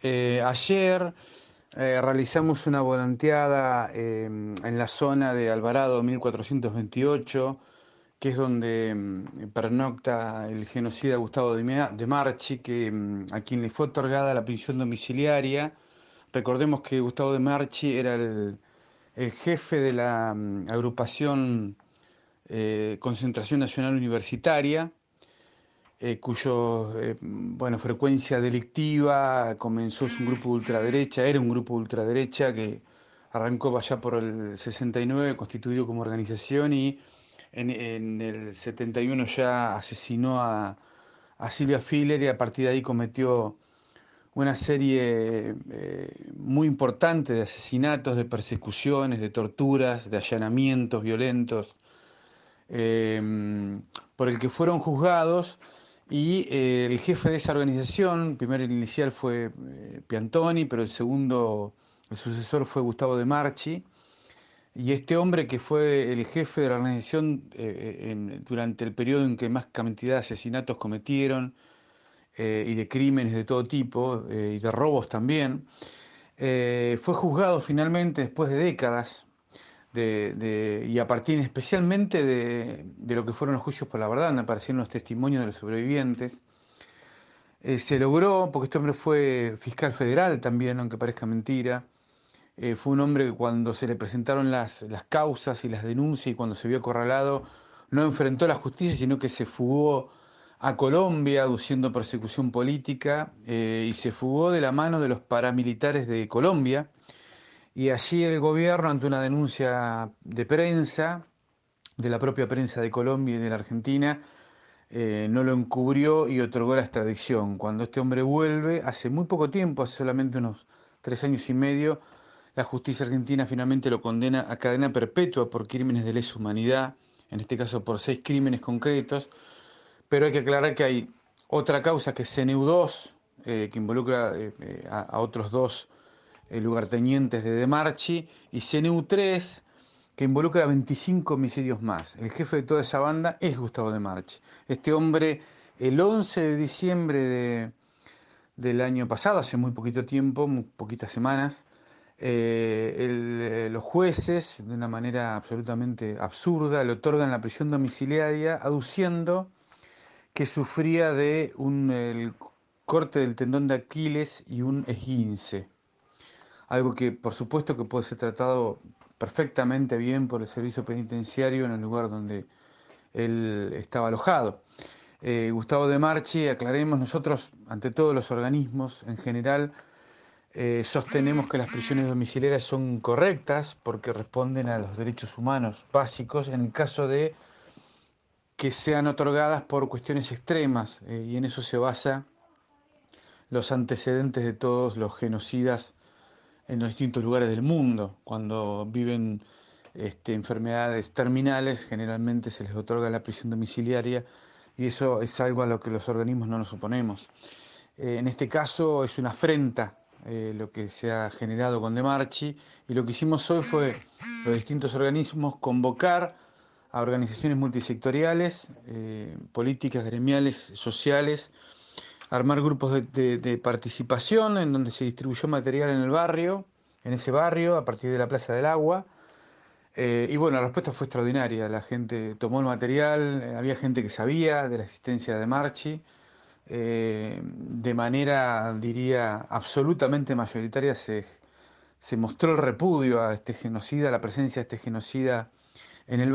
Ayer realizamos una volanteada en la zona de Alvarado 1428, que es donde pernocta el genocida Gustavo de Marchi, a quien le fue otorgada la prisión domiciliaria. Recordemos que Gustavo de Marchi era el jefe de la agrupación Concentración Nacional Universitaria, cuyo frecuencia delictiva comenzó, es un grupo de ultraderecha, era un grupo de ultraderecha que arrancó allá por el 69, constituido como organización, y en el 71 ya asesinó a Silvia Filler, y a partir de ahí cometió una serie muy importante de asesinatos, de persecuciones, de torturas, de allanamientos violentos, por el que fueron juzgados. Y el jefe de esa organización, primero el inicial fue Piantoni, pero el sucesor fue Gustavo de Marchi. Y este hombre, que fue el jefe de la organización durante el periodo en que más cantidad de asesinatos cometieron, y de crímenes de todo tipo, y de robos también, fue juzgado finalmente después de décadas, y a partir especialmente de lo que fueron los juicios por la verdad, donde aparecieron los testimonios de los sobrevivientes. Se logró, porque este hombre fue fiscal federal también, aunque parezca mentira. Fue un hombre que, cuando se le presentaron las causas y las denuncias, y cuando se vio acorralado, no enfrentó la justicia, sino que se fugó a Colombia aduciendo persecución política, y se fugó de la mano de los paramilitares de Colombia. Y allí el gobierno, ante una denuncia de prensa, de la propia prensa de Colombia y de la Argentina, no lo encubrió y otorgó la extradición. Cuando este hombre vuelve, hace muy poco tiempo, hace solamente unos 3 años y medio, la justicia argentina finalmente lo condena a cadena perpetua por crímenes de lesa humanidad, en este caso por 6 crímenes concretos. Pero hay que aclarar que hay otra causa, que es CNU2, que involucra a otros dos lugartenientes de Marchi, y CNU3, que involucra a 25 homicidios más. El jefe de toda esa banda es Gustavo de Marchi. Este hombre, el 11 de diciembre del año pasado, hace muy poquito tiempo, muy poquitas semanas, los jueces, de una manera absolutamente absurda, le otorgan la prisión domiciliaria, aduciendo que sufría de el corte del tendón de Aquiles y un esguince. Algo que, por supuesto, que puede ser tratado perfectamente bien por el servicio penitenciario en el lugar donde él estaba alojado. Gustavo de Marchi, aclaremos, nosotros, ante todos los organismos en general, sostenemos que las prisiones domiciliarias son correctas porque responden a los derechos humanos básicos en el caso de que sean otorgadas por cuestiones extremas, y en eso se basa los antecedentes de todos los genocidas en los distintos lugares del mundo. Cuando viven enfermedades terminales, generalmente se les otorga la prisión domiciliaria, y eso es algo a lo que los organismos no nos oponemos. En este caso es una afrenta lo que se ha generado con De Marchi, y lo que hicimos hoy fue, los distintos organismos, convocar a organizaciones multisectoriales, políticas, gremiales, sociales, armar grupos de participación en donde se distribuyó material en el barrio, en ese barrio, a partir de la Plaza del Agua. Y bueno, la respuesta fue extraordinaria. La gente tomó el material, había gente que sabía de la existencia de Marchi. De manera, diría, absolutamente mayoritaria se mostró el repudio a este genocida, a la presencia de este genocida en el